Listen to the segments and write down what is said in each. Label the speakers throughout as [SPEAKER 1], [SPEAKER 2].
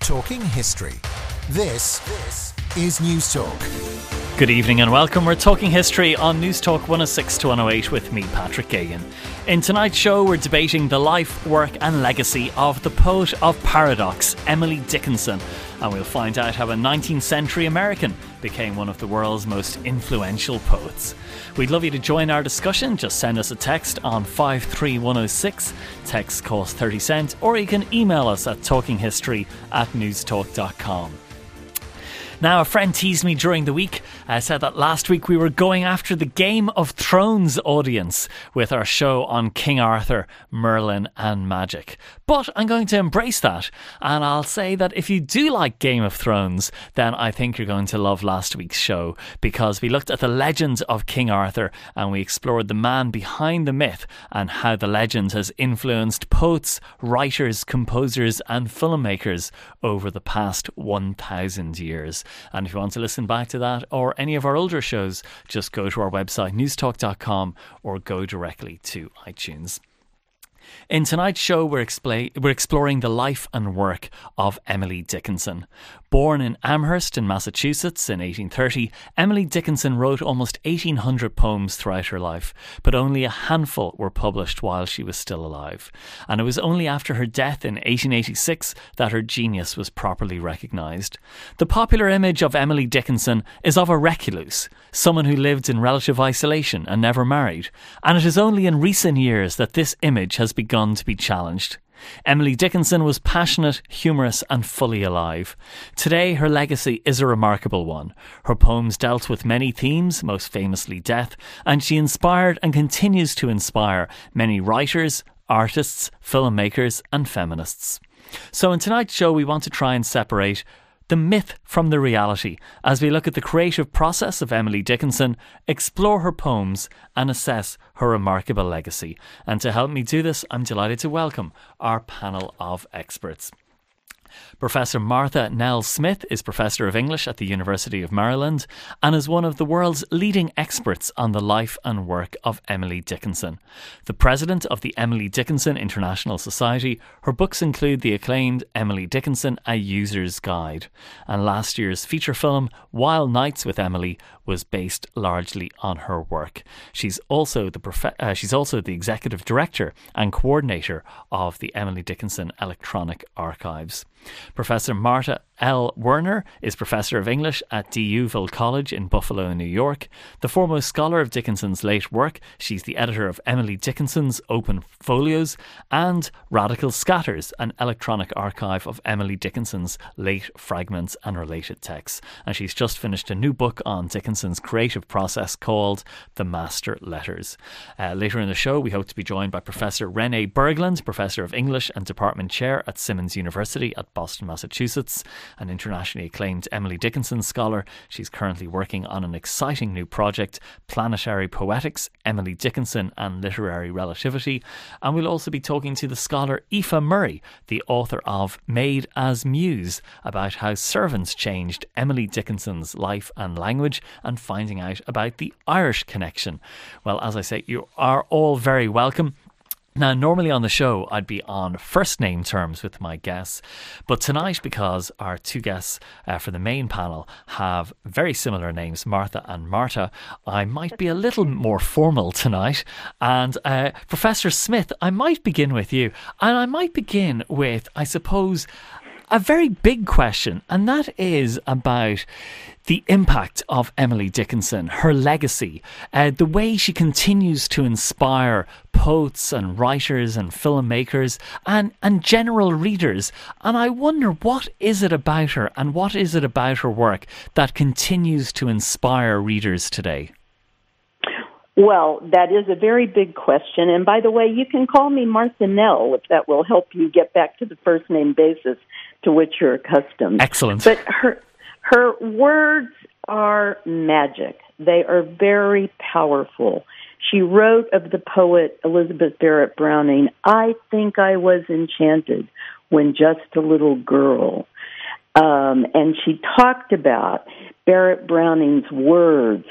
[SPEAKER 1] Talking history. This is News Talk.
[SPEAKER 2] Good evening and welcome. We're talking history on News Talk 106 to 108 with me, Patrick Geoghegan. In tonight's show, we're debating the life, work and legacy of the poet of paradox, Emily Dickinson. And we'll find out how a 19th century American became one of the world's most influential poets. We'd love you to join our discussion. Just send us a text on 53106. Text costs 30 cents, or you can email us at talkinghistory@newstalk.com. Now, a friend teased me during the week, said that last week we were going after the Game of Thrones audience with our show on King Arthur, Merlin and magic. But I'm going to embrace that, and I'll say that if you do like Game of Thrones, then I think you're going to love last week's show, because we looked at the legend of King Arthur and we explored the man behind the myth and how the legend has influenced poets, writers, composers and filmmakers over the past 1,000 years. And if you want to listen back to that or any of our older shows, just go to our website newstalk.com or go directly to iTunes. In tonight's show, we're exploring the life and work of Emily Dickinson. Born in Amherst in Massachusetts in 1830, Emily Dickinson wrote almost 1,800 poems throughout her life, but only a handful were published while she was still alive. And it was only after her death in 1886 that her genius was properly recognised. The popular image of Emily Dickinson is of a recluse, someone who lived in relative isolation and never married. And it is only in recent years that this image has begun to be challenged. Emily Dickinson was passionate, humorous and fully alive. Today her legacy is a remarkable one. Her poems dealt with many themes, most famously death, and she inspired and continues to inspire many writers, artists, filmmakers and feminists. So in tonight's show we want to try and separate the myth from the reality as we look at the creative process of Emily Dickinson, explore her poems and assess her remarkable legacy. And to help me do this, I'm delighted to welcome our panel of experts. Professor Martha Snell-Smith is Professor of English at the University of Maryland and is one of the world's leading experts on the life and work of Emily Dickinson. The president of the Emily Dickinson International Society, her books include the acclaimed Emily Dickinson, A User's Guide. And last year's feature film, Wild Nights with Emily, was based largely on her work. She's also the executive director and coordinator of the Emily Dickinson Electronic Archives. Professor Marta L. Werner is Professor of English at DeUville College in Buffalo, New York. The foremost scholar of Dickinson's late work, she's the editor of Emily Dickinson's Open Folios and Radical Scatters, an electronic archive of Emily Dickinson's late fragments and related texts. And she's just finished a new book on Dickinson's creative process called The Master Letters. Later in the show, we hope to be joined by Professor Renee Berglund, Professor of English and Department Chair at Simmons University at Boston, Massachusetts. An internationally acclaimed Emily Dickinson scholar. She's currently working on an exciting new project, Planetary Poetics, Emily Dickinson and Literary Relativity. And we'll also be talking to the scholar Aoife Murray, the author of Made as Muse, about how servants changed Emily Dickinson's life and language, and finding out about the Irish connection. Well, as I say, you are all very welcome. Now, normally on the show, I'd be on first name terms with my guests, but tonight, because our two guests for the main panel have very similar names, Martha and Marta, I might be a little more formal tonight. And Professor Smith, I might begin with you, and I might begin with, I suppose, a very big question, and that is about the impact of Emily Dickinson, her legacy, the way she continues to inspire poets and writers and filmmakers and general readers. And I wonder, what is it about her and what is it about her work that continues to inspire readers today?
[SPEAKER 3] Well, that is a very big question. And by the way, you can call me Martha Nell if that will help you get back to the first name basis to which you're accustomed.
[SPEAKER 2] Excellent.
[SPEAKER 3] But her words are magic. They are very powerful. She wrote of the poet Elizabeth Barrett Browning, "I think I was enchanted when just a little girl." And she talked about Barrett Browning's words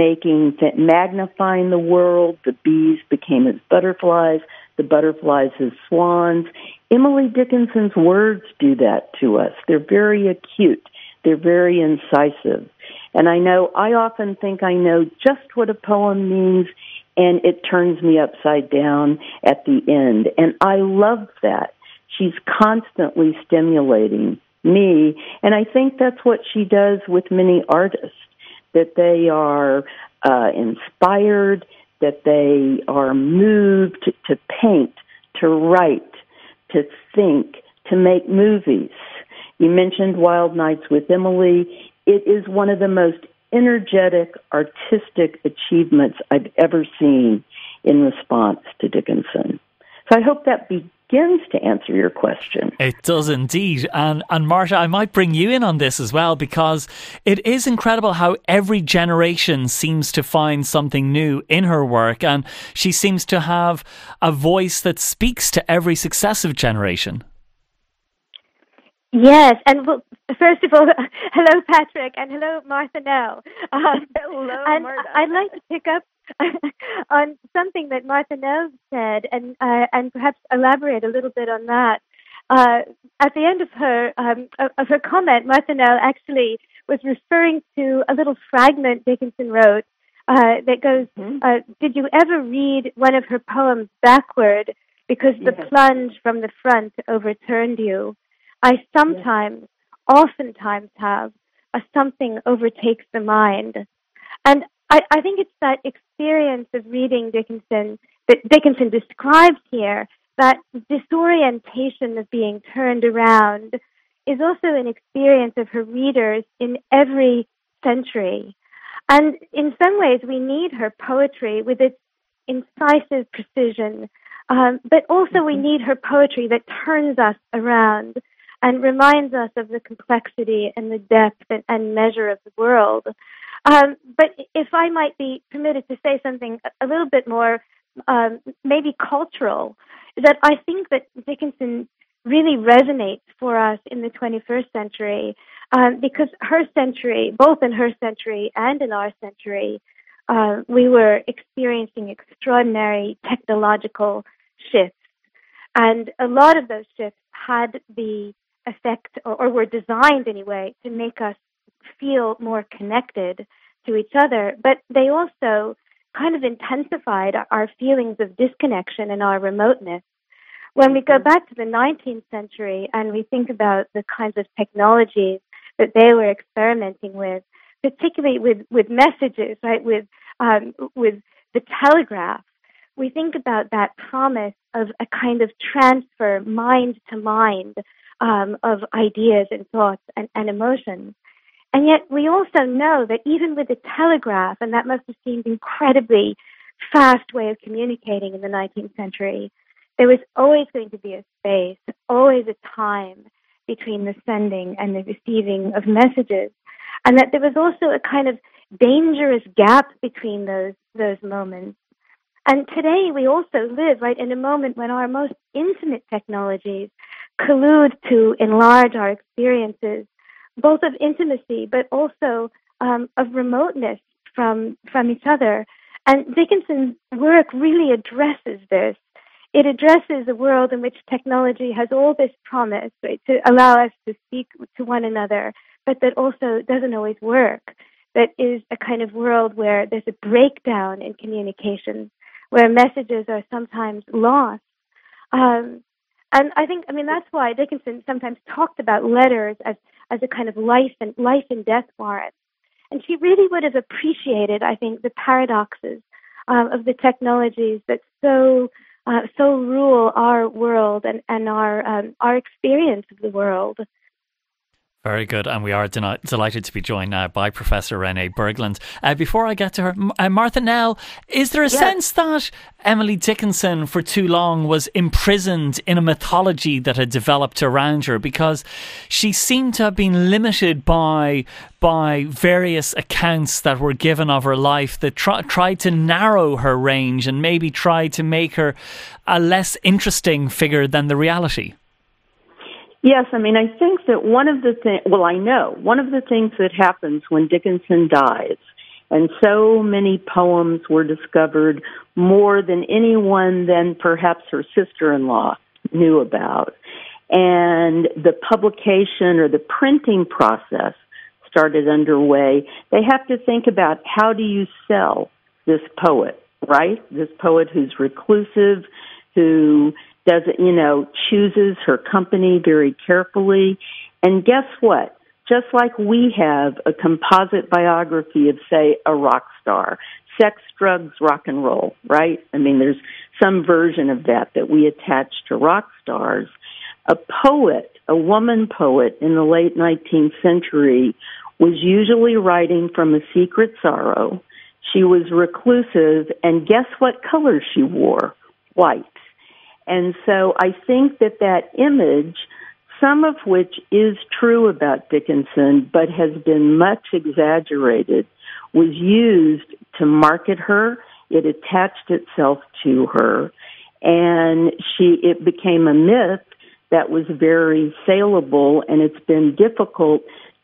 [SPEAKER 3] magnifying the world. The bees became as butterflies, the butterflies as swans, Emily Dickinson's words do that to us. They're very acute. They're very incisive. And I often think I know just what a poem means, and it turns me upside down at the end. And I love that. She's constantly stimulating me, and I think that's what she does with many artists, that they are inspired, that they are moved to paint, to write, to think, to make movies. You mentioned Wild Nights with Emily. It is one of the most energetic, artistic achievements I've ever seen in response to Dickinson. So I hope that begins to answer your question.
[SPEAKER 2] It does indeed. And Marta, I might bring you in on this as well, because it is incredible how every generation seems to find something new in her work, and she seems to have a voice that speaks to every successive generation.
[SPEAKER 4] Yes, and well, first of all, hello Patrick, and hello Martha Nell.
[SPEAKER 3] Hello,
[SPEAKER 4] and
[SPEAKER 3] Martha.
[SPEAKER 4] I'd like to pick up on something that Martha Nell said, and perhaps elaborate a little bit on that. At the end of her comment, Martha Nell actually was referring to a little fragment Dickinson wrote that goes, "Did you ever read one of her poems backward because the plunge from the front overturned you? I sometimes, oftentimes have, a something overtakes the mind." And I think it's that experience of reading Dickinson that Dickinson describes here, that disorientation of being turned around, is also an experience of her readers in every century. And in some ways, we need her poetry with its incisive precision, but also we need her poetry that turns us around and reminds us of the complexity and the depth and measure of the world. But if I might be permitted to say something a little bit more maybe cultural, that I think that Dickinson really resonates for us in the 21st century, because her century, both in her century and in our century, we were experiencing extraordinary technological shifts. And a lot of those shifts had the effect, or were designed anyway, to make us feel more connected to each other, but they also kind of intensified our feelings of disconnection and our remoteness. When we go back to the 19th century and we think about the kinds of technologies that they were experimenting with, particularly with messages, right, with the telegraph, we think about that promise of a kind of transfer, mind to mind, of ideas and thoughts and emotions. And yet we also know that even with the telegraph, and that must have seemed an incredibly fast way of communicating in the 19th century, there was always going to be a space, always a time between the sending and the receiving of messages. And that there was also a kind of dangerous gap between those moments. And today we also live, right, in a moment when our most intimate technologies collude to enlarge our experiences, both of intimacy but also of remoteness from each other. And Dickinson's work really addresses this. It addresses a world in which technology has all this promise, right, to allow us to speak to one another, but that also doesn't always work. That is a kind of world where there's a breakdown in communication, where messages are sometimes lost. And I think, that's why Dickinson sometimes talked about letters as a kind of life and death warrant. And she really would have appreciated, I think, the paradoxes of the technologies that so rule our world and our experience of the world.
[SPEAKER 2] Very good, and we are delighted to be joined now by Professor Renee Berglund. Before I get to her, Martha Nell, is there a sense that Emily Dickinson for too long was imprisoned in a mythology that had developed around her, because she seemed to have been limited by various accounts that were given of her life that tried to narrow her range and maybe tried to make her a less interesting figure than the reality?
[SPEAKER 3] Yes, I think that one of the things that happens when Dickinson dies, and so many poems were discovered more than anyone than perhaps her sister-in-law knew about, and the publication or the printing process started underway, they have to think about how do you sell this poet, right? This poet who's reclusive, who doesn't, chooses her company very carefully. And guess what? Just like we have a composite biography of, say, a rock star, sex, drugs, rock and roll, right? I mean, there's some version of that we attach to rock stars. A poet, a woman poet in the late 19th century was usually writing from a secret sorrow. She was reclusive, and guess what color she wore? White. And so I think that image, some of which is true about Dickinson, but has been much exaggerated, was used to market her. It attached itself to her, and it became a myth that was very saleable, and it's been difficult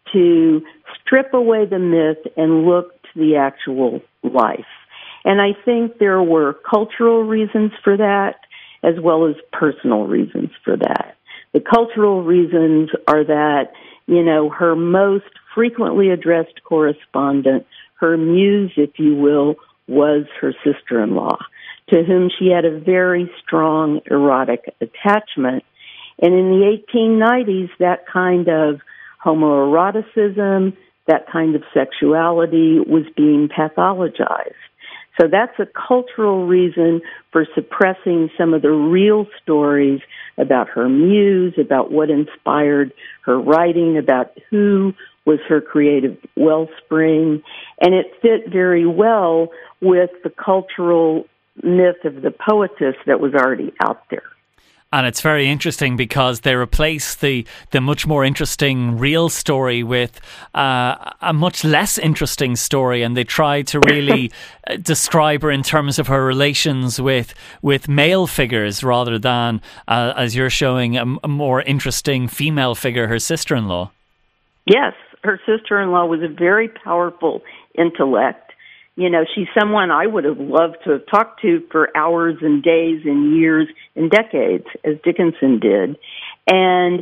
[SPEAKER 3] to strip away the myth and look to the actual life. And I think there were cultural reasons for that, as well as personal reasons for that. The cultural reasons are that, her most frequently addressed correspondent, her muse, if you will, was her sister-in-law, to whom she had a very strong erotic attachment. And in the 1890s, that kind of homoeroticism, that kind of sexuality was being pathologized. So that's a cultural reason for suppressing some of the real stories about her muse, about what inspired her writing, about who was her creative wellspring. And it fit very well with the cultural myth of the poetess that was already out there.
[SPEAKER 2] And it's very interesting because they replace the much more interesting real story with a much less interesting story, and they try to really describe her in terms of her relations with male figures rather than, as you're showing, a more interesting female figure, her sister-in-law.
[SPEAKER 3] Yes, her sister-in-law was a very powerful intellect. She's someone I would have loved to have talked to for hours and days and years and decades, as Dickinson did. And,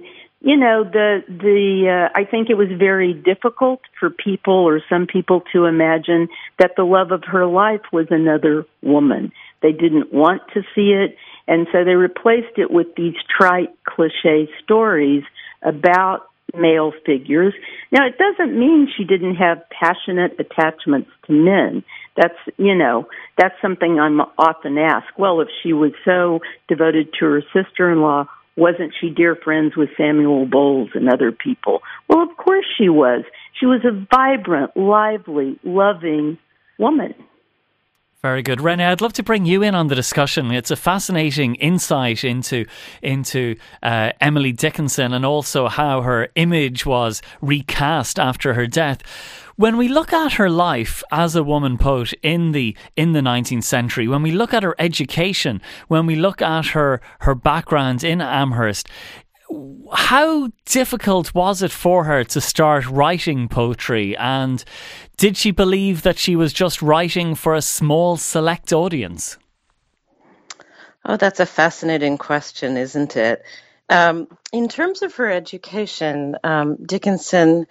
[SPEAKER 3] I think it was very difficult for people or some people to imagine that the love of her life was another woman. They didn't want to see it, and so they replaced it with these trite, cliche stories about male figures. Now, it doesn't mean she didn't have passionate attachments to men. That's something I'm often asked. Well, if she was so devoted to her sister-in-law, wasn't she dear friends with Samuel Bowles and other people? Well, of course she was. She was a vibrant, lively, loving woman.
[SPEAKER 2] Very good. Renee, I'd love to bring you in on the discussion. It's a fascinating insight into Emily Dickinson and also how her image was recast after her death. When we look at her life as a woman poet in the 19th century, when we look at her education, when we look at her background in Amherst, how difficult was it for her to start writing poetry, and did she believe that she was just writing for a small select audience?
[SPEAKER 5] Oh, that's a fascinating question, isn't it? In terms of her education, Dickinson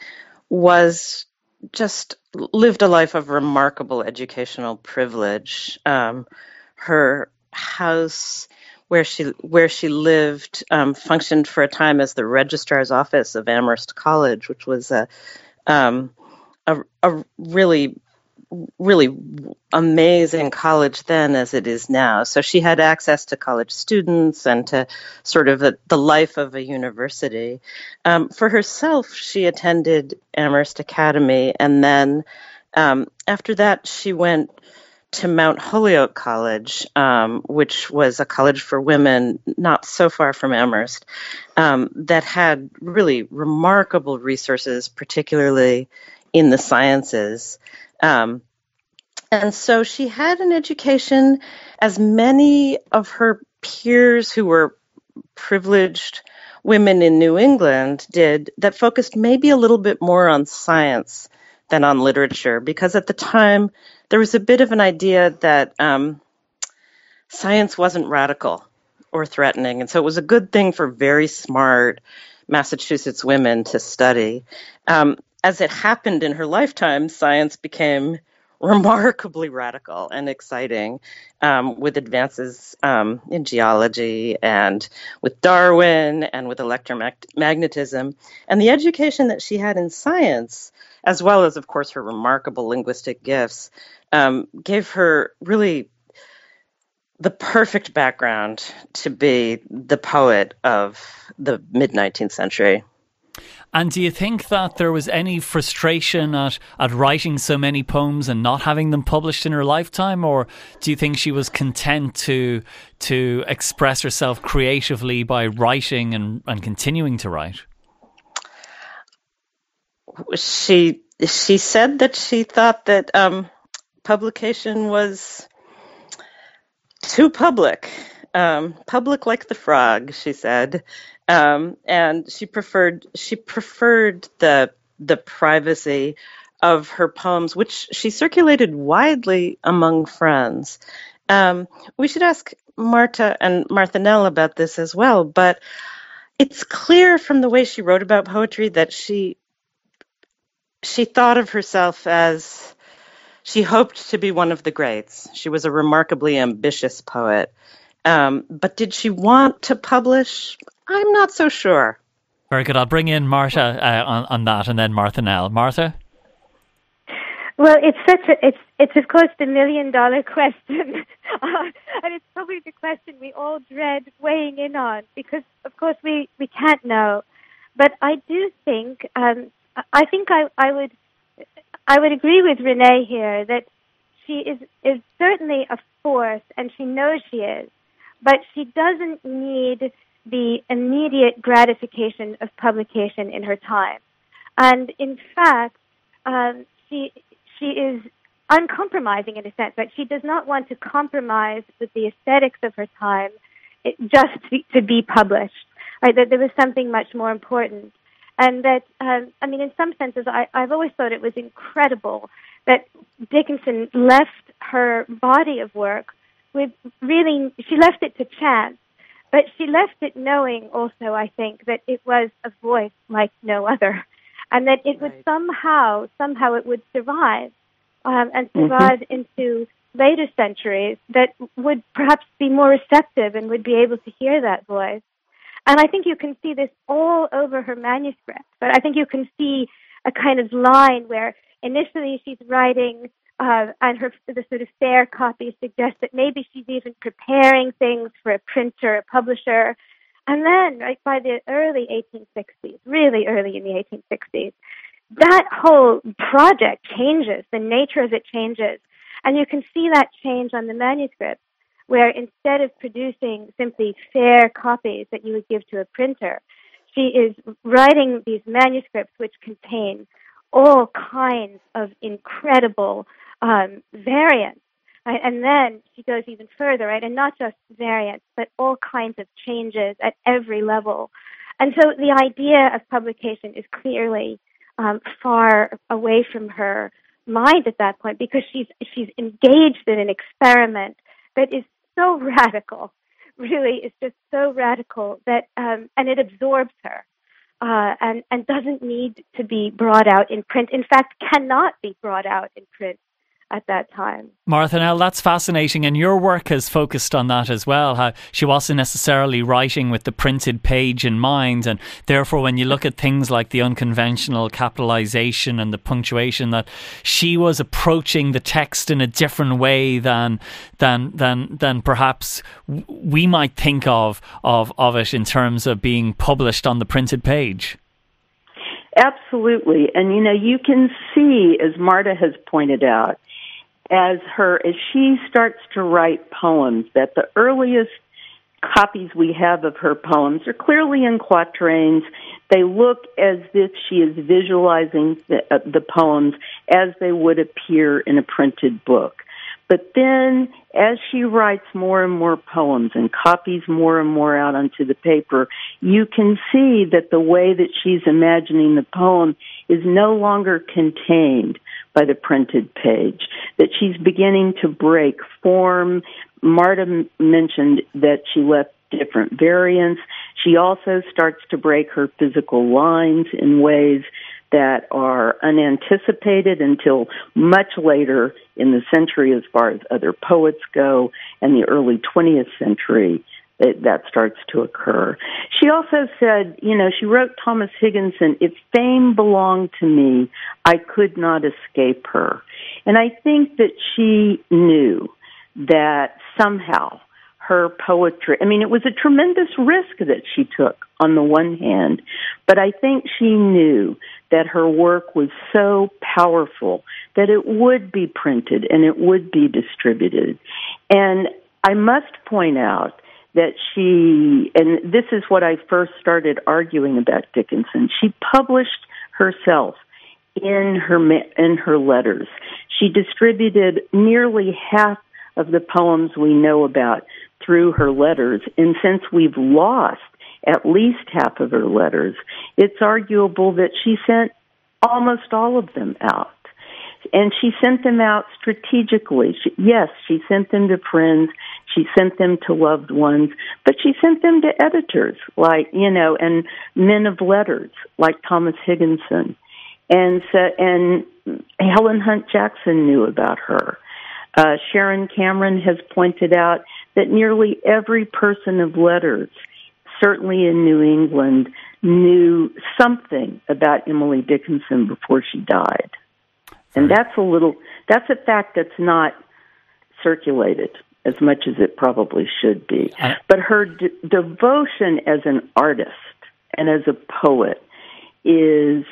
[SPEAKER 5] lived a life of remarkable educational privilege. Her house where she lived functioned for a time as the registrar's office of Amherst College, which was a really, really amazing college then as it is now. So she had access to college students and to sort of the life of a university. For herself, she attended Amherst Academy, and then after that she went to Mount Holyoke College, which was a college for women not so far from Amherst, that had really remarkable resources, particularly in the sciences. And so she had an education, as many of her peers who were privileged women in New England did, that focused maybe a little bit more on science than on literature, because at the time there was a bit of an idea that science wasn't radical or threatening. And so it was a good thing for very smart Massachusetts women to study. As it happened in her lifetime, science became remarkably radical and exciting, with advances in geology and with Darwin and with electromagnetism. And the education that she had in science, as well as, of course, her remarkable linguistic gifts, gave her really the perfect background to be the poet of the mid-19th century.
[SPEAKER 2] And do you think that there was any frustration at writing so many poems and not having them published in her lifetime? Or do you think she was content to express herself creatively by writing and continuing to write?
[SPEAKER 5] She said that she thought that publication was too public. Public like the frog, she said. And she preferred the privacy of her poems, which she circulated widely among friends. We should ask Marta and Martha Nell about this as well, but it's clear from the way she wrote about poetry that she thought of herself as she hoped to be one of the greats. She was a remarkably ambitious poet. But did she want to publish? I'm not so sure.
[SPEAKER 2] Very good. I'll bring in Marta on that, and then Martha Nell. Martha?
[SPEAKER 4] Well, it's of course the $1 million question, and it's probably the question we all dread weighing in on, because of course we can't know. But I do think I would agree with Renee here that she is certainly a force, and she knows she is, but she doesn't need the immediate gratification of publication in her time. And in fact, she is uncompromising in a sense. Like, she does not want to compromise with the aesthetics of her time just to be published. Right? That there was something much more important. And that, in some senses, I've always thought it was incredible that Dickinson left her body of work with she left it to chance, but she left it knowing also, I think, that it was a voice like no other, and that it would somehow it would survive, and survive into later centuries that would perhaps be more receptive and would be able to hear that voice. And I think you can see this all over her manuscript. But I think you can see a kind of line where initially she's writing, and the sort of fair copy suggests that maybe she's even preparing things for a printer, a publisher. And then, right, by the early 1860s, really early in the 1860s, that whole project changes. The nature of it changes. And you can see that change on the manuscript, where instead of producing simply fair copies that you would give to a printer, she is writing these manuscripts which contain all kinds of incredible variants. Right? And then she goes even further, right? And not just variants, but all kinds of changes at every level. And so the idea of publication is clearly far away from her mind at that point, because she's engaged in an experiment that is so radical, really is just so radical that, and it absorbs her, and doesn't need to be brought out in print. In fact, cannot be brought out in print at that time.
[SPEAKER 2] Martha Nell, that's fascinating, and your work has focused on that as well, how she wasn't necessarily writing with the printed page in mind, and therefore when you look at things like the unconventional capitalization and the punctuation, that she was approaching the text in a different way than perhaps we might think of it in terms of being published on the printed page.
[SPEAKER 3] Absolutely. And you can see, as Marta has pointed out, as she starts to write poems, that the earliest copies we have of her poems are clearly in quatrains. They look as if she is visualizing the poems as they would appear in a printed book. But then, as she writes more and more poems and copies more and more out onto the paper, you can see that the way that she's imagining the poem is no longer contained by the printed page, that she's beginning to break form. Marta mentioned that she left different variants. She also starts to break her physical lines in ways that are unanticipated until much later in the century as far as other poets go, and the early 20th century that starts to occur. She also said, she wrote Thomas Higginson, "If fame belonged to me, I could not escape her." And I think that she knew that somehow her poetry, it was a tremendous risk that she took on the one hand, but I think she knew that her work was so powerful that it would be printed and it would be distributed. And I must point out that and this is what I first started arguing about Dickinson, she published herself in her letters. She distributed nearly half of the poems we know about through her letters, and since we've lost at least half of her letters, it's arguable that she sent almost all of them out. And she sent them out strategically. She sent them to friends, she sent them to loved ones, but she sent them to editors, and men of letters, like Thomas Higginson. And Helen Hunt Jackson knew about her. Sharon Cameron has pointed out that nearly every person of letters, certainly in New England, knew something about Emily Dickinson before she died. And that's a fact that's not circulated as much as it probably should be. But her devotion as an artist and as a poet is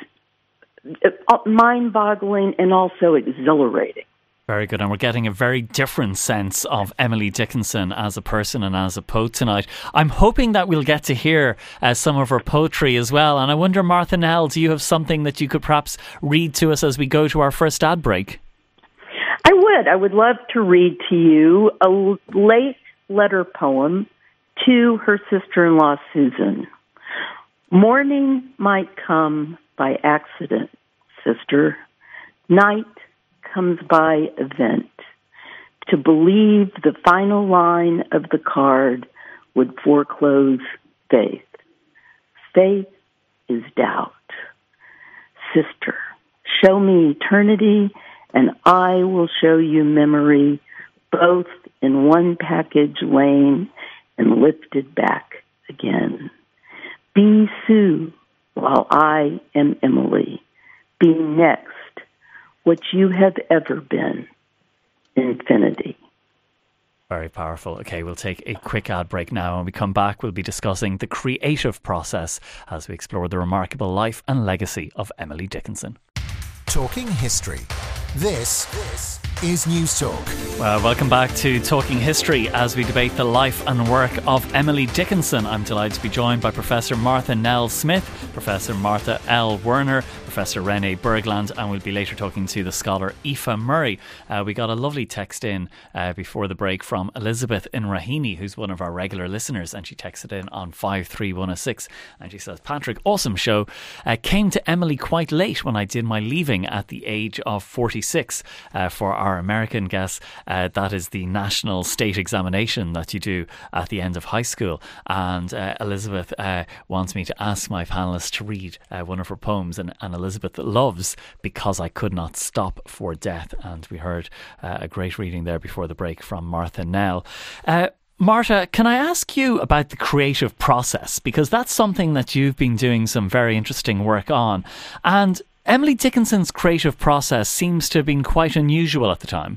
[SPEAKER 3] mind-boggling and also exhilarating.
[SPEAKER 2] Very good. And we're getting a very different sense of Emily Dickinson as a person and as a poet tonight. I'm hoping that we'll get to hear some of her poetry as well. And I wonder, Martha Nell, do you have something that you could perhaps read to us as we go to our first ad break?
[SPEAKER 3] I would. I would love to read to you a late letter poem to her sister-in-law, Susan. Morning might come by accident, sister. Night comes by event. To believe the final line of the card would foreclose faith. Faith is doubt. Sister, show me eternity, and I will show you memory, both in one package lane and lifted back again. Be Sue while I am Emily. Be next what you have ever been, infinity.
[SPEAKER 2] Very powerful. Okay, we'll take a quick ad break now. When we come back, we'll be discussing the creative process as we explore the remarkable life and legacy of Emily Dickinson.
[SPEAKER 1] Talking history. This is News Talk.
[SPEAKER 2] Well, welcome back to Talking History as we debate the life and work of Emily Dickinson. I'm delighted to be joined by Professor Martha Nell Smith, Professor Martha L. Werner, Professor René Bergland, and we'll be later talking to the scholar Aoife Murray. We got a lovely text in before the break from Elizabeth in Raheny, who's one of our regular listeners, and she texted in on 53106, and she says, Patrick, awesome show. Came to Emily quite late when I did my leaving at the age of 46 for our American guests. That is the national state examination that you do at the end of high school, and Elizabeth wants me to ask my panellists to read one of her poems, and Elizabeth loves Because I Could Not Stop for Death, and we heard a great reading there before the break from Martha Nell. Martha, can I ask you about the creative process, because that's something that you've been doing some very interesting work on, and Emily Dickinson's creative process seems to have been quite unusual at the time.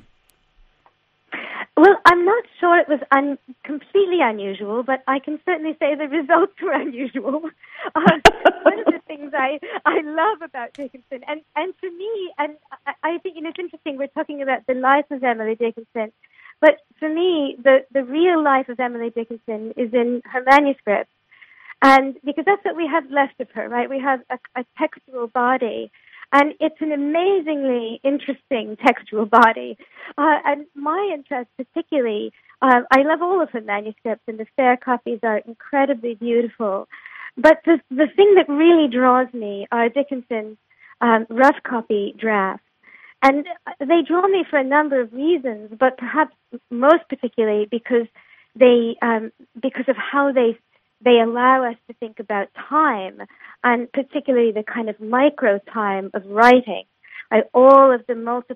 [SPEAKER 4] Well, I'm not sure it was completely unusual, but I can certainly say the results were unusual. One of the things I love about Dickinson, and for me, and I think it's interesting, we're talking about the life of Emily Dickinson, but for me, the real life of Emily Dickinson is in her manuscript. And because that's what we have left of her, right? We have a textual body, and it's an amazingly interesting textual body. And my interest particularly, I love all of her manuscripts, and the fair copies are incredibly beautiful. But the thing that really draws me are Dickinson's rough copy drafts. And they draw me for a number of reasons, but perhaps most particularly because because of how they allow us to think about time, and particularly the kind of micro time of writing, right? All of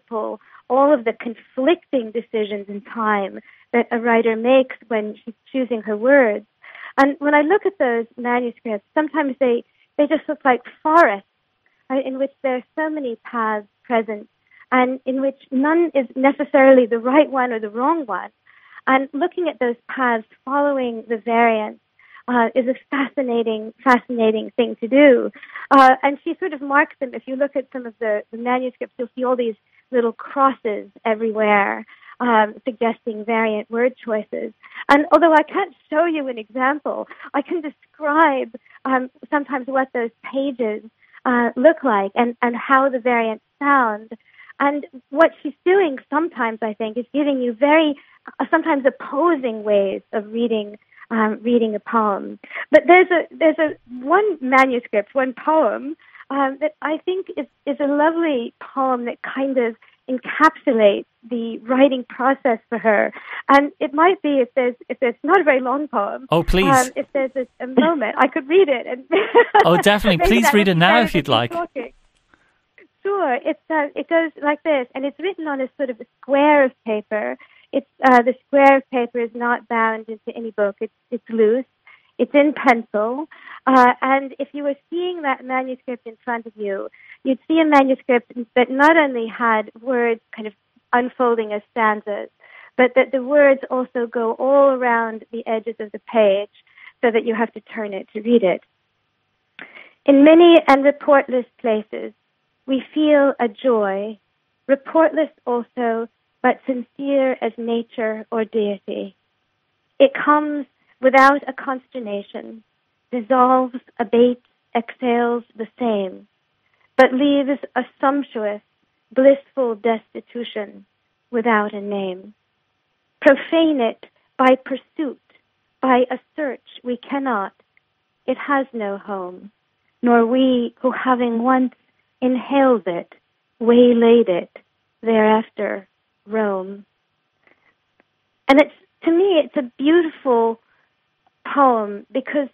[SPEAKER 4] the conflicting decisions in time that a writer makes when she's choosing her words. And when I look at those manuscripts, sometimes they just look like forests, right, in which there are so many paths present, and in which none is necessarily the right one or the wrong one. And looking at those paths, following the variants, is a fascinating thing to do. And she sort of marks them. If you look at some of the manuscripts, you'll see all these little crosses everywhere, suggesting variant word choices. And although I can't show you an example, I can describe sometimes what those pages look like and how the variants sound. And what she's doing sometimes, I think, is giving you sometimes opposing ways of reading a poem. But there's one manuscript, one poem, that I think is a lovely poem that kind of encapsulates the writing process for her. And it might be, if there's not a very long poem.
[SPEAKER 2] Oh, please.
[SPEAKER 4] If there's a moment, I could read it. And
[SPEAKER 2] oh, definitely. Please read it now if you'd like.
[SPEAKER 4] Talking. Sure. It goes like this, and it's written on a sort of a square of paper. It's the square of paper is not bound into any book. It's loose. It's in pencil. And if you were seeing that manuscript in front of you, you'd see a manuscript that not only had words kind of unfolding as stanzas, but that the words also go all around the edges of the page so that you have to turn it to read it. In many and reportless places, we feel a joy, reportless also, but sincere as nature or deity. It comes without a consternation, dissolves, abates, exhales the same, but leaves a sumptuous, blissful destitution without a name. Profane it by pursuit, by a search we cannot. It has no home, nor we who having once inhaled it, waylaid it, thereafter roam. And to me, it's a beautiful poem because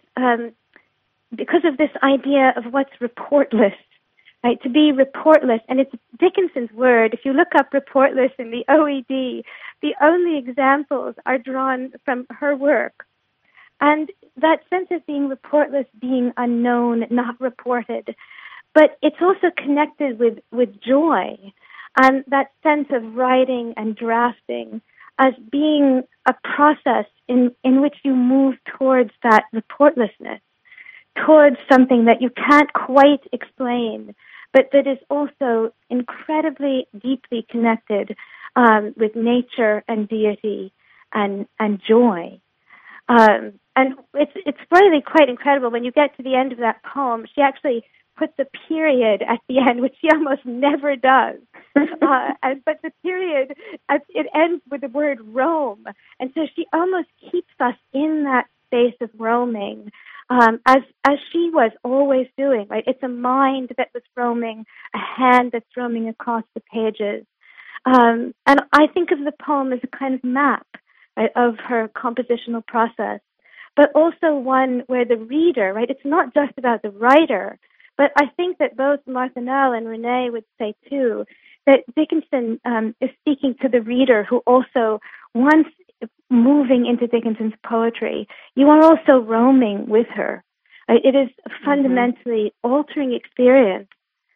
[SPEAKER 4] of this idea of what's reportless, right? To be reportless, and it's Dickinson's word. If you look up reportless in the OED, the only examples are drawn from her work. And that sense of being reportless, being unknown, not reported, but it's also connected with joy, and that sense of writing and drafting as being a process in which you move towards that reportlessness, towards something that you can't quite explain, but that is also incredibly deeply connected with nature and deity and joy. And it's really quite incredible. When you get to the end of that poem, she actually puts a period at the end, which she almost never does. But the period, it ends with the word roam. And so she almost keeps us in that space of roaming, as she was always doing, right? It's a mind that was roaming, a hand that's roaming across the pages. And I think of the poem as a kind of map, right, of her compositional process, but also one where the reader, right, it's not just about the writer, but I think that both Martha Null and Renee would say, too, that Dickinson is speaking to the reader who also, once moving into Dickinson's poetry, you are also roaming with her. It is a fundamentally altering experience.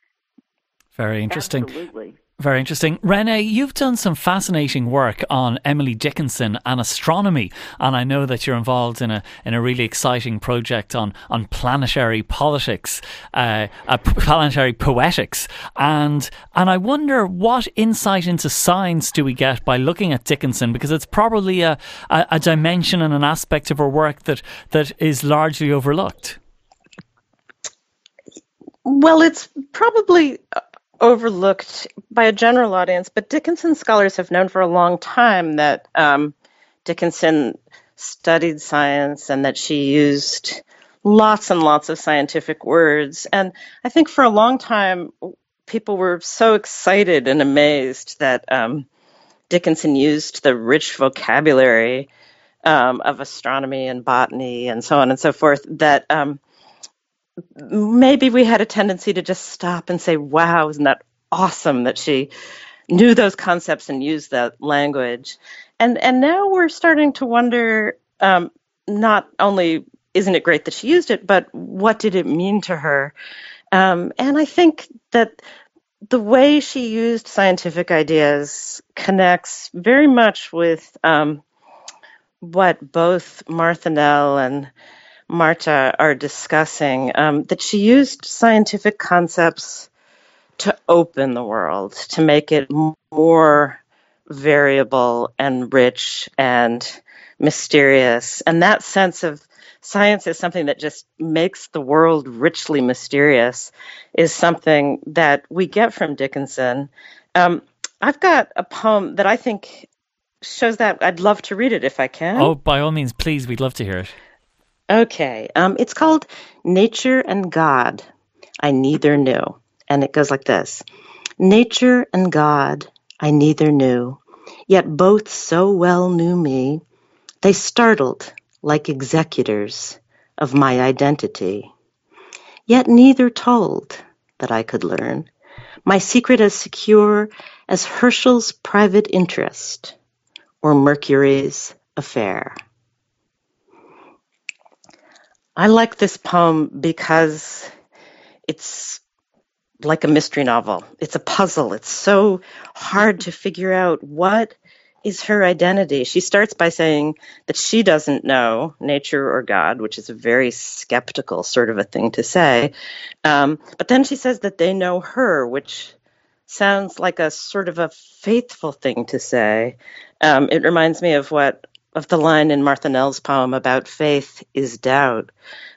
[SPEAKER 2] Very interesting.
[SPEAKER 3] Absolutely.
[SPEAKER 2] Very interesting. Renee, you've done some fascinating work on Emily Dickinson and astronomy, and I know that you're involved in a really exciting project on planetary politics, planetary poetics, and I wonder what insight into science do we get by looking at Dickinson, because it's probably a dimension and an aspect of her work that is largely overlooked.
[SPEAKER 5] Well, it's probably overlooked by a general audience, but Dickinson scholars have known for a long time that Dickinson studied science and that she used lots and lots of scientific words. And I think for a long time, people were so excited and amazed that Dickinson used the rich vocabulary of astronomy and botany and so on and so forth, that maybe we had a tendency to just stop and say, wow, isn't that awesome that she knew those concepts and used that language. And now we're starting to wonder, not only isn't it great that she used it, but what did it mean to her? And I think that the way she used scientific ideas connects very much with what both Martha Nell and Marta are discussing, that she used scientific concepts to open the world, to make it more variable and rich and mysterious. And that sense of science is something that just makes the world richly mysterious, is something that we get from Dickinson. I've got a poem that I think shows that. I'd love to read it if I can.
[SPEAKER 2] Oh, by all means, please. We'd love to hear it.
[SPEAKER 5] Okay. It's called Nature and God, I Neither Knew. And it goes like this. Nature and God, I neither knew, yet both so well knew me, they startled like executors of my identity. Yet neither told that I could learn, my secret as secure as Herschel's private interest or Mercury's affair. I like this poem because it's like a mystery novel. It's a puzzle. It's so hard to figure out what is her identity. She starts by saying that she doesn't know nature or God, which is a very skeptical sort of a thing to say. But then she says that they know her, which sounds like a sort of a faithful thing to say. It reminds me of the line in Martha Nell's poem about faith is doubt.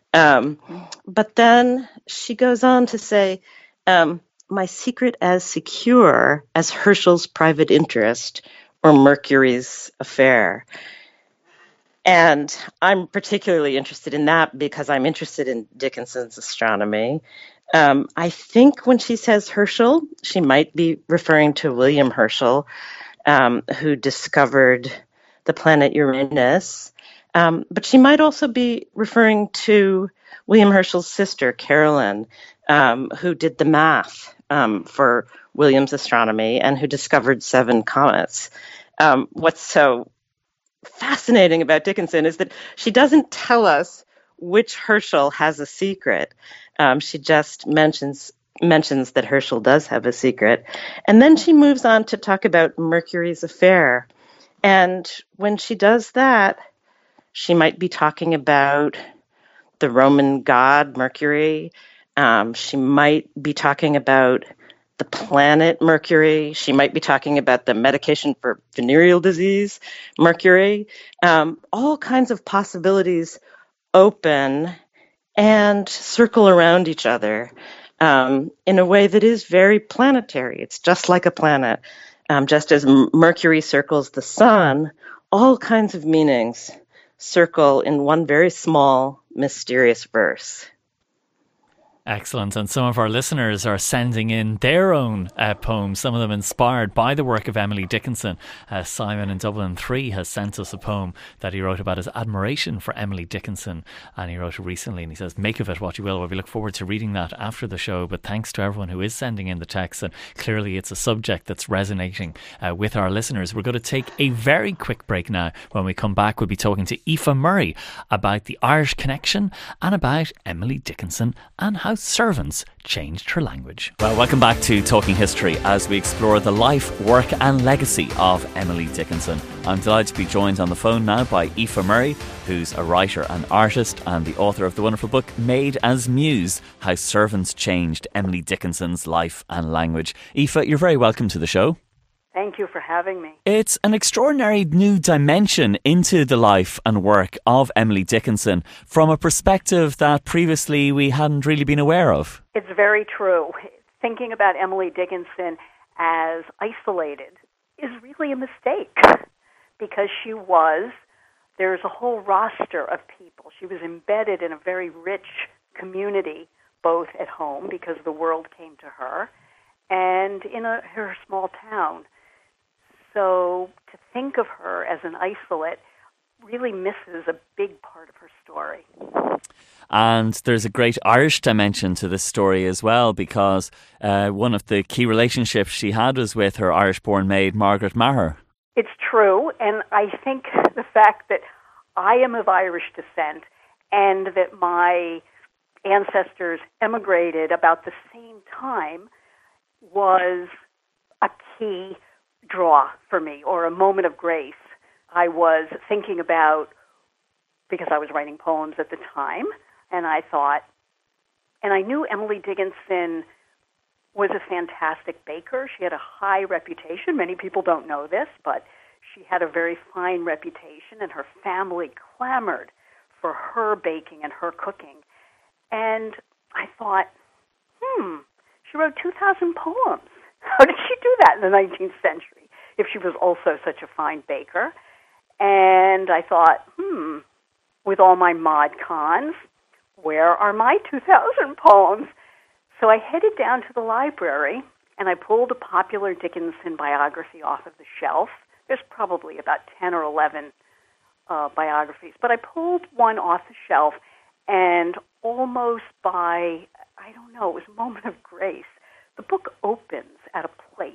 [SPEAKER 5] But then she goes on to say, my secret as secure as Herschel's private interest or Mercury's affair. And I'm particularly interested in that because I'm interested in Dickinson's astronomy. I think when she says Herschel, she might be referring to William Herschel, who discovered the planet Uranus. But she might also be referring to William Herschel's sister, Carolyn, who did the math for William's astronomy and who discovered 7 comets. What's so fascinating about Dickinson is that she doesn't tell us which Herschel has a secret. She just mentions that Herschel does have a secret. And then she moves on to talk about Mercury's affair. And when she does that, she might be talking about the Roman god Mercury. She might be talking about the planet Mercury. She might be talking about the medication for venereal disease, Mercury. All kinds of possibilities open and circle around each other in a way that is very planetary. It's just like a planet. Just as Mercury circles the sun, all kinds of meanings circle in one very small, mysterious verse.
[SPEAKER 2] Excellent. And some of our listeners are sending in their own poems, some of them inspired by the work of Emily Dickinson. Simon in Dublin 3 has sent us a poem that he wrote about his admiration for Emily Dickinson, and he wrote it recently, and he says, make of it what you will. Well, we look forward to reading that after the show, but thanks to everyone who is sending in the text, and clearly it's a subject that's resonating with our listeners. We're going to take a very quick break now. When we come back, we'll be talking to Aoife Murray about the Irish connection and about Emily Dickinson and how servants changed her language. Well, welcome back to Talking History as we explore the life, work and legacy of Emily Dickinson. I'm delighted to be joined on the phone now by Aoife Murray, who's a writer and artist and the author of the wonderful book Made as Muse, How Servants Changed Emily Dickinson's Life and Language. Aoife, you're very welcome to the show.
[SPEAKER 6] Thank you for having me.
[SPEAKER 2] It's an extraordinary new dimension into the life and work of Emily Dickinson from a perspective that previously we hadn't really been aware of.
[SPEAKER 6] It's very true. Thinking about Emily Dickinson as isolated is really a mistake because there's a whole roster of people. She was embedded in a very rich community, both at home because the world came to her and in her small town. So to think of her as an isolate really misses a big part of her story.
[SPEAKER 2] And there's a great Irish dimension to this story as well, because one of the key relationships she had was with her Irish-born maid, Margaret Maher.
[SPEAKER 6] It's true, and I think the fact that I am of Irish descent and that my ancestors emigrated about the same time was a key draw for me, or a moment of grace. I was thinking about, because I was writing poems at the time, and I thought, and I knew Emily Dickinson was a fantastic baker. She had a high reputation. Many people don't know this, but she had a very fine reputation, and her family clamored for her baking and her cooking. And I thought, she wrote 2,000 poems. How did she do that in the 19th century if she was also such a fine baker? And I thought, with all my mod cons, where are my 2,000 poems? So I headed down to the library, and I pulled a popular Dickinson biography off of the shelf. There's probably about 10 or 11 biographies, but I pulled one off the shelf, and almost by, I don't know, it was a moment of grace. The book opens at a plate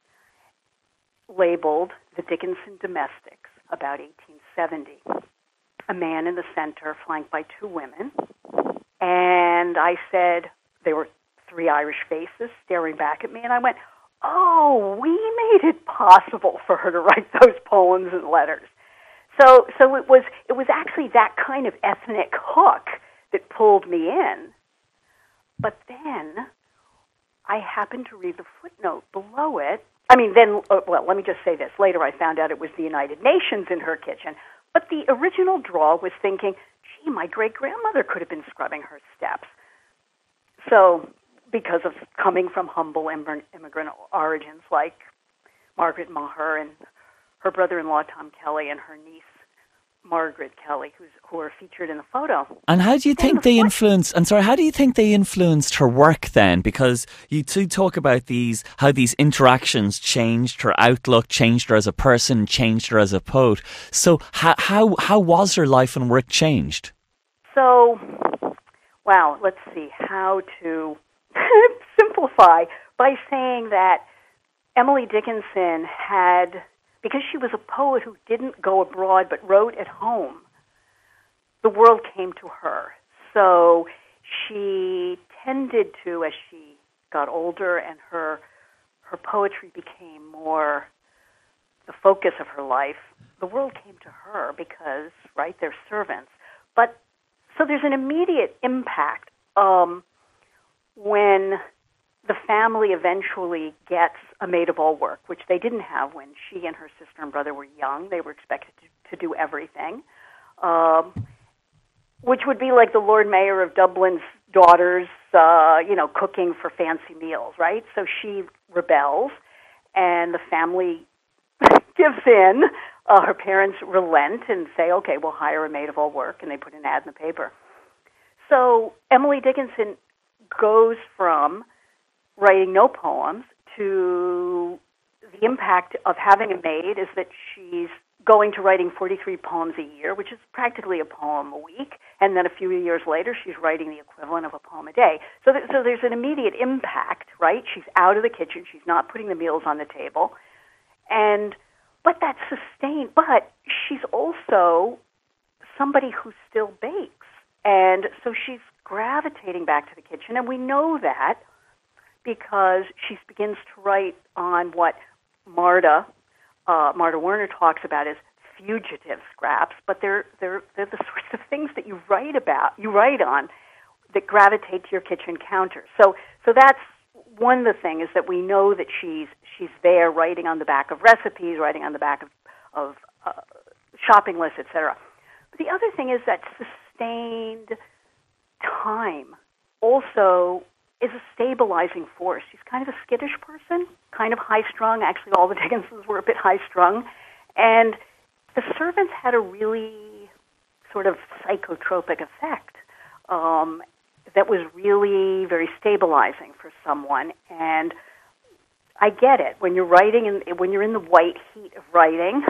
[SPEAKER 6] labeled The Dickinson Domestics, about 1870. A man in the center, flanked by two women. And I said, there were three Irish faces staring back at me, and I went, oh, we made it possible for her to write those poems and letters. So it was actually that kind of ethnic hook that pulled me in. But then I happened to read the footnote below it. I mean, let me just say this. Later I found out it was the United Nations in her kitchen. But the original draw was thinking, gee, my great-grandmother could have been scrubbing her steps. So because of coming from humble immigrant origins like Margaret Maher and her brother-in-law Tom Kelly and her niece Margaret Kelly, who are featured in the photo.
[SPEAKER 2] And how do you think they influenced? How do you think they influenced her work then? Because you two talk about how these interactions changed her outlook, changed her as a person, changed her as a poet. So how was her life and work changed?
[SPEAKER 6] So, wow, let's see how to simplify by saying that Emily Dickinson had, because she was a poet who didn't go abroad but wrote at home, the world came to her. So she tended to, as she got older and her poetry became more the focus of her life, the world came to her because, right, they're servants. But so there's an immediate impact when the family eventually gets a maid of all work, which they didn't have when she and her sister and brother were young. They were expected to do everything, which would be like the Lord Mayor of Dublin's daughters, cooking for fancy meals, right? So she rebels, and the family gives in. Her parents relent and say, okay, we'll hire a maid of all work, and they put an ad in the paper. So Emily Dickinson goes from writing no poems to the impact of having a maid is that she's going to writing 43 poems a year, which is practically a poem a week, and then a few years later she's writing the equivalent of a poem a day. So there's an immediate impact, right? She's out of the kitchen, she's not putting the meals on the table, but that's sustained. But she's also somebody who still bakes, and so she's gravitating back to the kitchen, and we know that because she begins to write on what Marta Werner talks about as fugitive scraps, but they're the sorts of things that you write on that gravitate to your kitchen counter. So that's one of the things, is that we know that she's there writing on the back of recipes, writing on the back of shopping lists, etc. But the other thing is that sustained time also is a stabilizing force. She's kind of a skittish person, kind of high-strung. Actually, all the Dickinsons were a bit high-strung. And the servants had a really sort of psychotropic effect that was really very stabilizing for someone. And I get it. When you're writing, and when you're in the white heat of writing,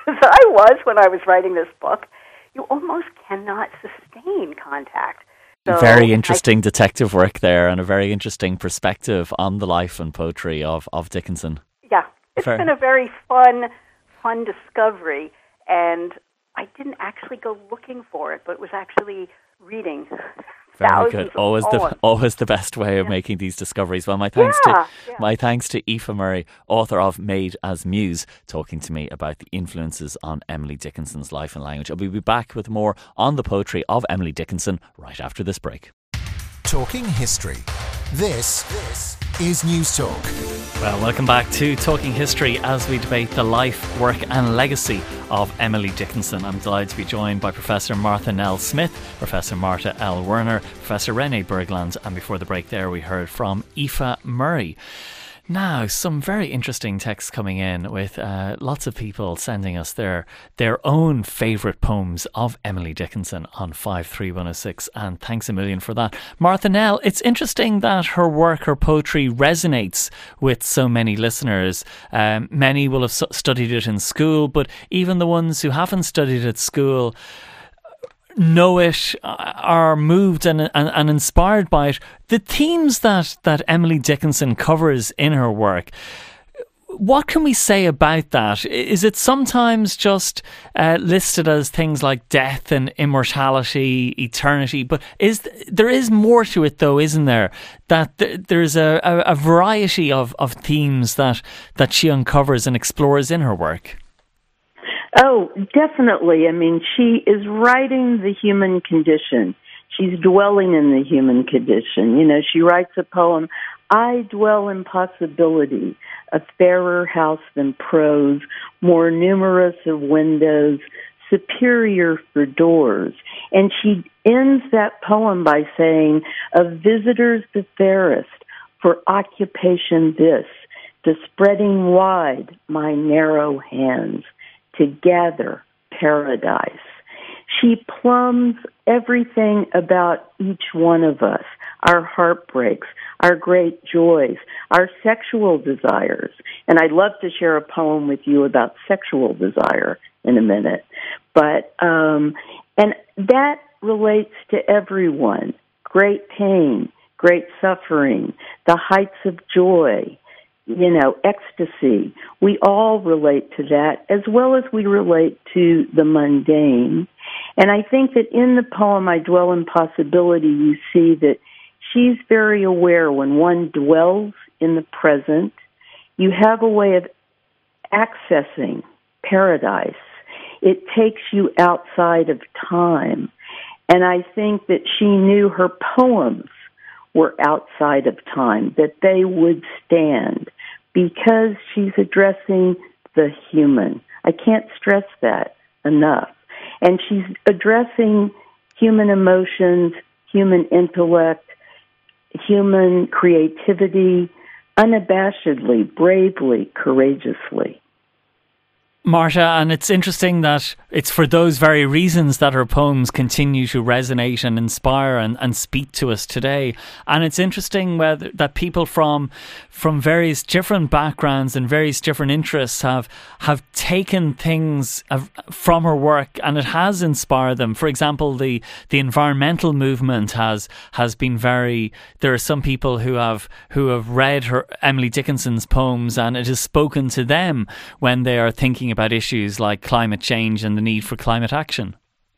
[SPEAKER 6] that I was when I was writing this book, you almost cannot sustain contact. So
[SPEAKER 2] very interesting detective work there, and a very interesting perspective on the life and poetry of Dickinson.
[SPEAKER 6] Yeah, it's been a very fun discovery, and I didn't actually go looking for it, but it was actually reading.
[SPEAKER 2] Very good. Always the best way of making these discoveries. Well, my thanks to Aoife Murray, author of Made as Muse, talking to me about the influences on Emily Dickinson's life and language. And we'll be back with more on the poetry of Emily Dickinson right after this break.
[SPEAKER 1] Talking History. This is News Talk.
[SPEAKER 2] Well, welcome back to Talking History as we debate the life, work and legacy of Emily Dickinson. I'm delighted to be joined by Professor Martha Nell-Smith, Professor Marta L. Werner, Professor René Bergland, and before the break there we heard from Aoife Murray. Now, some very interesting texts coming in with lots of people sending us their own favourite poems of Emily Dickinson on 53106, and thanks a million for that. Martha Nell, it's interesting that her work, her poetry resonates with so many listeners. Many will have studied it in school, but even the ones who haven't studied at school know it, are moved and inspired by it. The themes that Emily Dickinson covers in her work, what can we say about that? Is it sometimes just listed as things like death and immortality, eternity, but there is more to it though, isn't there? That there's a variety of themes that she uncovers and explores in her work.
[SPEAKER 3] Oh, definitely. I mean, she is writing the human condition. She's dwelling in the human condition. You know, she writes a poem, I dwell in possibility, a fairer house than prose, more numerous of windows, superior for doors. And she ends that poem by saying, of visitors the fairest, for occupation this, to spreading wide my narrow hands, to gather paradise. She plumbs everything about each one of us, our heartbreaks, our great joys, our sexual desires. And I'd love to share a poem with you about sexual desire in a minute. But, and that relates to everyone. Great pain, great suffering, the heights of joy, you know, ecstasy. We all relate to that, as well as we relate to the mundane. And I think that in the poem, I Dwell in Possibility, you see that she's very aware when one dwells in the present, you have a way of accessing paradise. It takes you outside of time. And I think that she knew her poems were outside of time, that they would stand, because she's addressing the human. I can't stress that enough. And she's addressing human emotions, human intellect, human creativity, unabashedly, bravely, courageously.
[SPEAKER 2] Marta, and it's interesting that it's for those very reasons that her poems continue to resonate and inspire and speak to us today. And it's interesting that people from various different backgrounds and various different interests have taken things from her work, and it has inspired them. For example, the environmental movement has been very. There are some people who have read Emily Dickinson's poems, and it has spoken to them when they are thinking about issues like climate change and the need for climate action.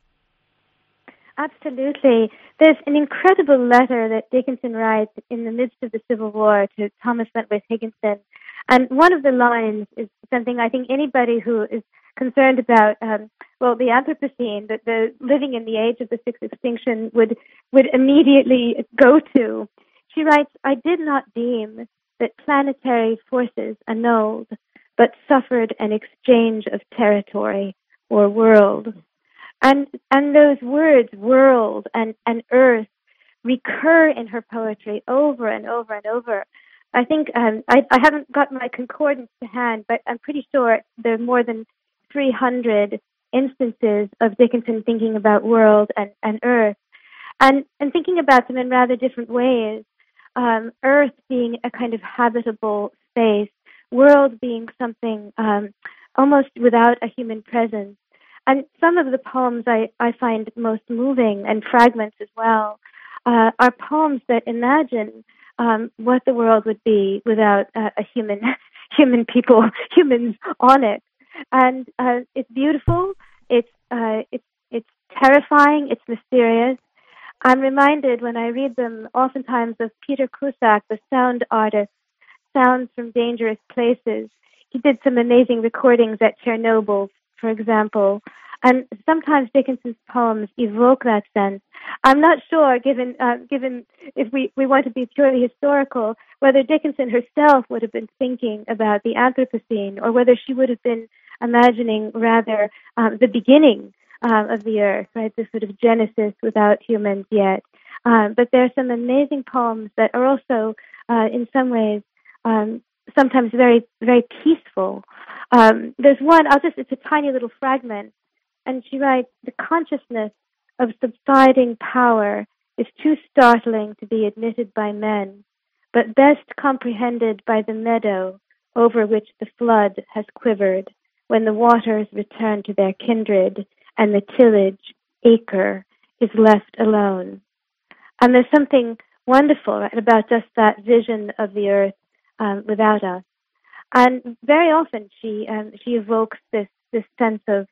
[SPEAKER 4] Absolutely. There's an incredible letter that Dickinson writes in the midst of the Civil War to Thomas Wentworth Higginson. And one of the lines is something I think anybody who is concerned about, the Anthropocene, the living in the age of the sixth extinction would immediately go to. She writes, I did not deem that planetary forces annulled, but suffered an exchange of territory or world. And those words, world and earth, recur in her poetry over and over and over. I think I haven't got my concordance to hand, but I'm pretty sure there are more than 300 instances of Dickinson thinking about world and earth, and thinking about them in rather different ways. Earth being a kind of habitable space, world being something almost without a human presence. And some of the poems I find most moving, and fragments as well, are poems that imagine what the world would be without a humans on it. And it's beautiful. It's terrifying. It's mysterious. I'm reminded when I read them oftentimes of Peter Cusack, the sound artist, Sounds from Dangerous Places. He did some amazing recordings at Chernobyl, for example. And sometimes Dickinson's poems evoke that sense. I'm not sure, given if we want to be purely historical, whether Dickinson herself would have been thinking about the Anthropocene, or whether she would have been imagining rather the beginning of the Earth, right? The sort of Genesis without humans yet. But there are some amazing poems that are also, in some ways, sometimes very, very peaceful. There's one, it's a tiny little fragment, and she writes, "The consciousness of subsiding power is too startling to be admitted by men, but best comprehended by the meadow over which the flood has quivered, when the waters return to their kindred, and the tillage acre is left alone." And there's something wonderful, right, about just that vision of the earth without us. And very often she evokes this sense of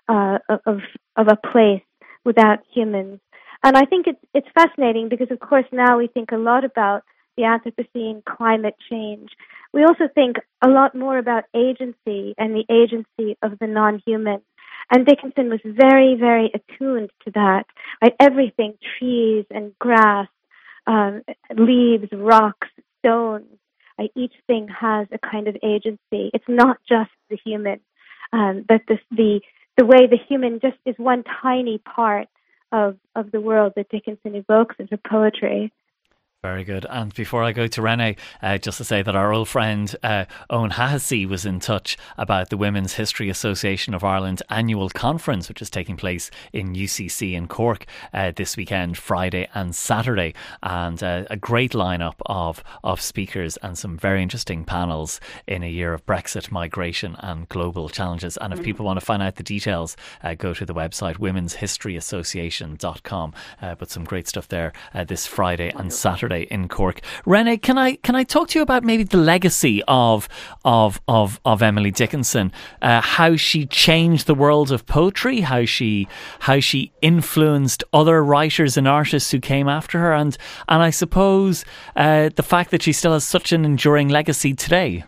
[SPEAKER 4] a place without humans. And I think it's fascinating because, of course, now we think a lot about the Anthropocene, climate change. We also think a lot more about agency and the agency of the non-human. And Dickinson was very, very attuned to that. Right? Everything, trees and grass, leaves, rocks, stones, right? Each thing has a kind of agency. It's not just the human, but the way the human just is one tiny part of the world that Dickinson evokes in her poetry.
[SPEAKER 2] Very good. And before I go to Renee, just to say that our old friend Owen Hahesy was in touch about the Women's History Association of Ireland annual conference, which is taking place in UCC in Cork this weekend, Friday and Saturday, and a great lineup of speakers and some very interesting panels in a year of Brexit, migration and global challenges. And if people want to find out the details, go to the website womenshistoryassociation.com. But some great stuff there this Friday and Saturday in Cork. Renee, can I talk to you about maybe the legacy of Emily Dickinson, how she changed the world of poetry, how she influenced other writers and artists who came after her, and I suppose the fact that she still has such an enduring legacy today.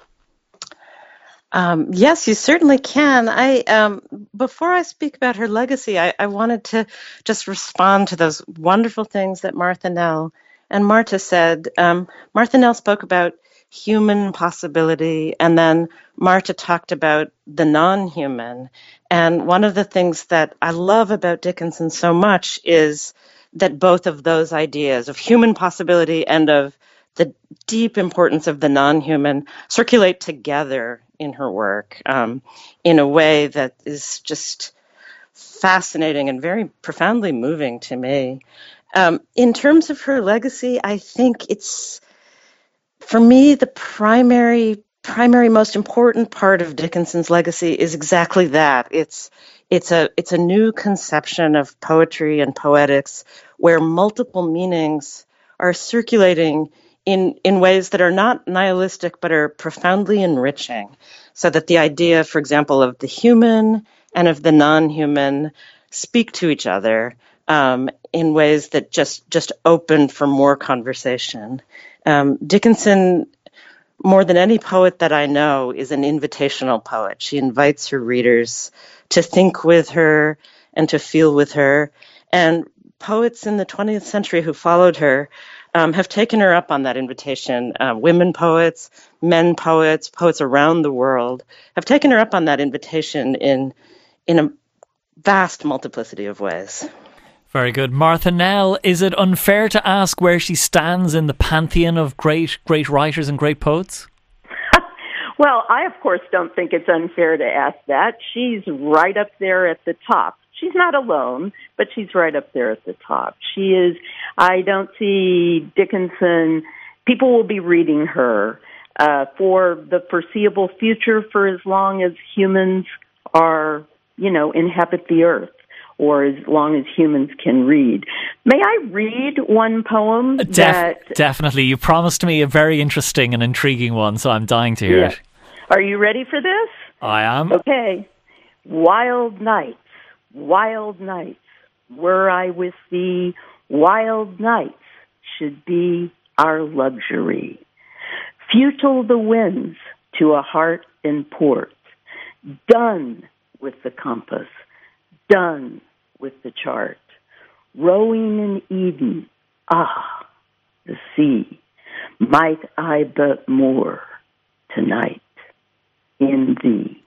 [SPEAKER 5] Yes, you certainly can. Before I speak about her legacy, I wanted to just respond to those wonderful things that Martha Nell and Marta said. Martha Nell spoke about human possibility, and then Marta talked about the non-human. And one of the things that I love about Dickinson so much is that both of those ideas of human possibility and of the deep importance of the non-human circulate together in her work in a way that is just fascinating and very profoundly moving to me. In terms of her legacy, I think it's, for me, the primary most important part of Dickinson's legacy is exactly that. It's a new conception of poetry and poetics where multiple meanings are circulating in ways that are not nihilistic but are profoundly enriching, so that the idea, for example, of the human and of the non-human speak to each other in ways that just open for more conversation. Dickinson, more than any poet that I know, is an invitational poet. She invites her readers to think with her and to feel with her. And poets in the 20th century who followed her have taken her up on that invitation. Women poets, men poets, poets around the world have taken her up on that invitation in a vast multiplicity of ways.
[SPEAKER 2] Very good. Martha Nell, is it unfair to ask where she stands in the pantheon of great writers and great poets?
[SPEAKER 3] Well, I, of course, don't think it's unfair to ask that. She's right up there at the top. She's not alone, but she's right up there at the top. She is, I don't see Dickinson, people will be reading her for the foreseeable future, for as long as humans are, inhabit the earth, or as long as humans can read. May I read one poem?
[SPEAKER 2] Definitely. You promised me a very interesting and intriguing one, so I'm dying to hear it.
[SPEAKER 3] Are you ready for this?
[SPEAKER 2] I am.
[SPEAKER 3] Okay. Wild nights, were I with thee, wild nights should be our luxury. Futile the winds to a heart in port, done with the compass, done with the chart, rowing in Eden, the sea, might I but moor tonight in thee.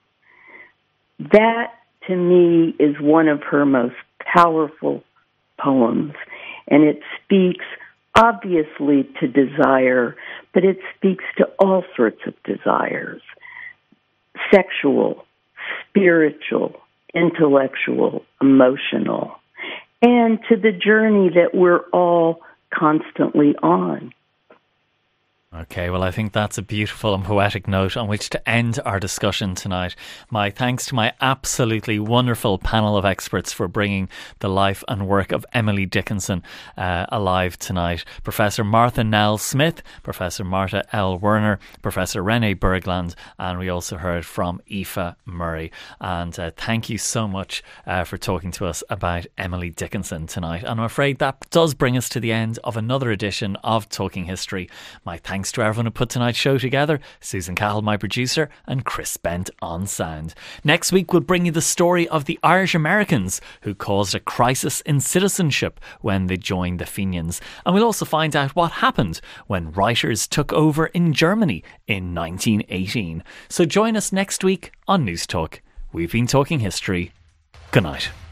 [SPEAKER 3] That, to me, is one of her most powerful poems, and it speaks obviously to desire, but it speaks to all sorts of desires: sexual, spiritual, intellectual, emotional, and to the journey that we're all constantly on.
[SPEAKER 2] Okay, well, I think that's a beautiful and poetic note on which to end our discussion tonight. My thanks to my absolutely wonderful panel of experts for bringing the life and work of Emily Dickinson alive tonight. Professor Martha Nell-Smith, Professor Marta L. Werner, Professor Renee Bergland, and we also heard from Aoife Murray. And thank you so much for talking to us about Emily Dickinson tonight. And I'm afraid that does bring us to the end of another edition of Talking History. My thanks to everyone who put tonight's show together: Susan Cahill, my producer, and Chris Bent on sound. Next week we'll bring you the story of the Irish Americans who caused a crisis in citizenship when they joined the Fenians, and we'll also find out what happened when writers took over in Germany in 1918. So join us next week on News Talk. We've been talking history. Good night.